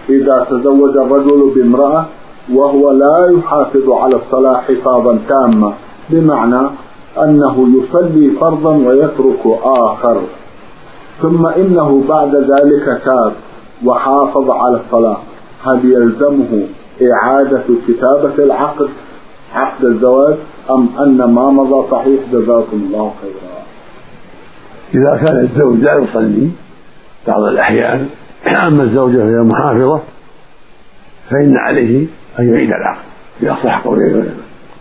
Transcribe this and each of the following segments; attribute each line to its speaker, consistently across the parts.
Speaker 1: إذا تزوج الرجل بامرأة وهو لا يحافظ على الصلاة حفاظا تاما، بمعنى أنه يصلي فرضا ويترك آخر، ثم إنه بعد ذلك تاب وحافظ على الصلاة، هل يلزمه إعادة كتابة العقد، عقد الزواج، أم أن ما مضى صحيح؟ جزاكم الله خيرا.
Speaker 2: إذا كان الزوج لا يصلي بعض الأحيان أما الزوجة هي محافظة فإن عليه أن يعيد العقد بأصح قولي العلماء،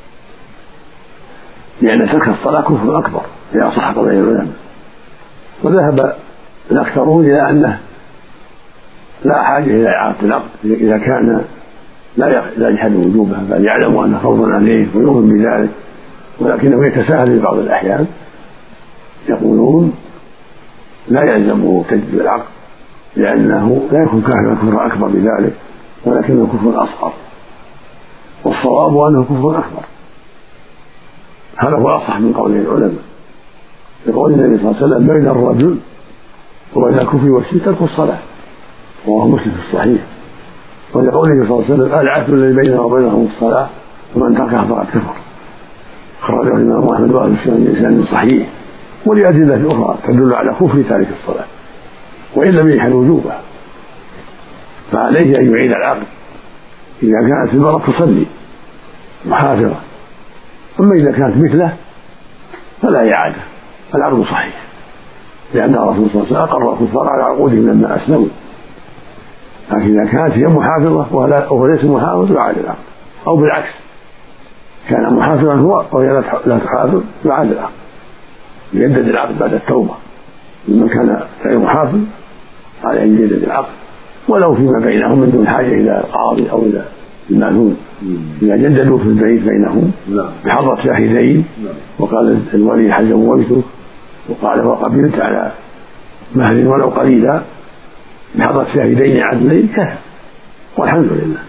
Speaker 2: لأن ترك الصلاة كفر أكبر بأصح قولي العلماء. وذهب الأكثرون إلى أنه لا حاجة إلى إعادة العقد إذا كان لا يجحد وجوبه بل يعلم أنه فرض عليه ويؤمن بذلك، ولكنه يتساهل في بعض الأحيان. يقولون لا يلزمه تجديد العقد لأنه لا يكون كفر أكبر بذلك، ولكنه كفر أصغر، والصواب أنه كفر أكبر. هذا هو أصح من قول العلماء، يقول النبي صلى الله عليه وسلم بين الرجل وبين الكفر والشرك ترك الصلاة، وهو مسلم في الصحيح. ولقول النبي صلى الله عليه وسلم العهد الذي بيننا وبينهم الصلاة ومن تركها فقد كفر، خرجه الإمام أحمد وأهل السنة بإسناد صحيح. ولأدلة أخرى تدل على كفر تارك الصلاة وإن لم يجحد وجوبها، فعليه أن يعيد العقد إذا كانت المرأة تصلي محافظة. أما إذا كانت مثله فلا إعادة، العقد صحيح، لأن الرسول صلى الله عليه وسلم أقر الكفار على عقودهم لما أسلموا. لكن إذا كانت هي محافظة وهو ليس محافظ يعاد العقد، أو بالعكس كان محافظا هو وهي لا تحافظ يعاد العقد، يجدد العقد بعد التوبة. لمن كان غير محافظ على أن يجدد العقد ولو فيما بينهم من دون حاجة إلى القاضي أو إلى المأذون. إذا جددوا في البيت بينهم بحضرة شاهدين وقال الولي حل زوجته وقال وقبلت على مهر ولو قليلا بحضرة شاهدين عدلين كفى، والحمد لله.